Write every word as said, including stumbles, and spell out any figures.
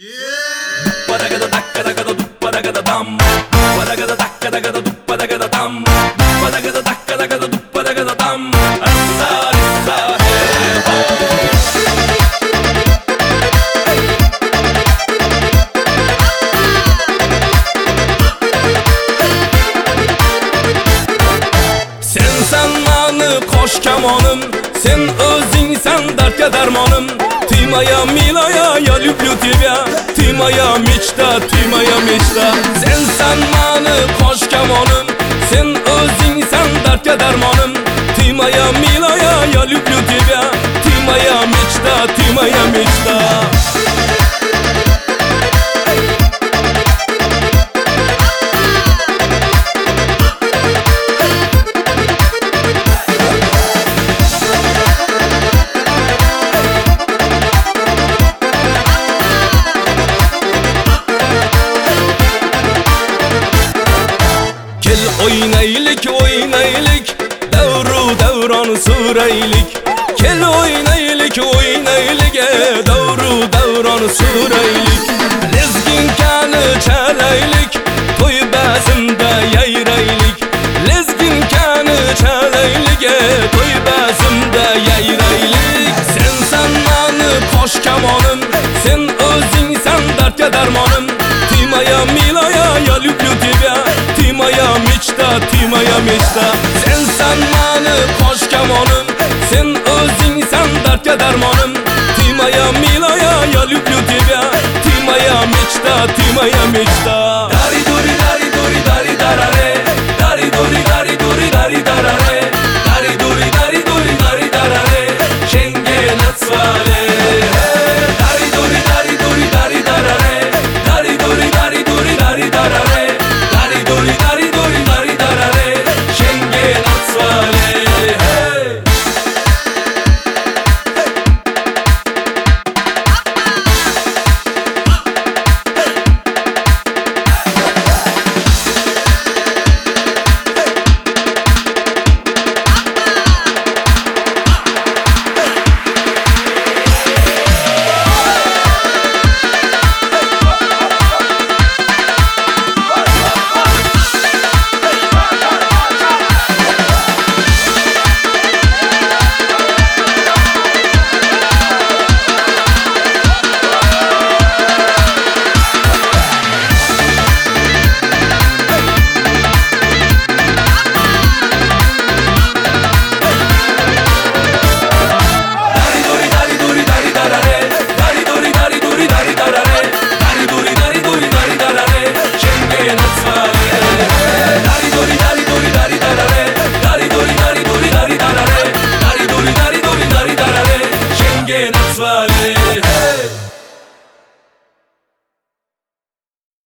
Duppadaga dakka daga duppadaga dam. Duppadaga dakka daga duppadaga dam. Duppadaga dakka daga duppadaga dam. Assar sahel ho. Sen sanmani qo'sh kamonim, sen o'zingsan dardga darmonim. Ты моя милая, я люблю тебя. Ты моя мечта, ты моя мечта. Sen sanmani qo'sh kamonim, sen o'zingsan dardga darmonim. Ты моя милая, я люблю тебя. Ты моя мечта, ты моя мечта. Oynaylik, oynaylik, davru davron suraylik. Kel oynaylik, oynaylik, davru davron suraylik. Lezginkani chalaylik, to'y bazmda yayraylik. Lezginkani chalaylik, to'y bazmda yayraylik. Sen sanmani qo'sh kamonim, sen o'zingsan dardga darmonim. Ты моя милая, я люблю тебя. Ты моя мечта, ты моя мечта. Sen sanmani qo'sh kamonim, sen o'zingsan dardga darmonim. Ты моя милая, я люблю тебя. Ты моя мечта, ты моя мечта. Dari duri dari duri dari darare. Dari duri dari duri dari darare. Dari duri dari duri dari darare. Shenge natsvale. Dari duri dari duri dari darare. Dari duri dari duri dari darare. Dari duri dari duri dari darare. Shenge natsvale. Shenge natsvale.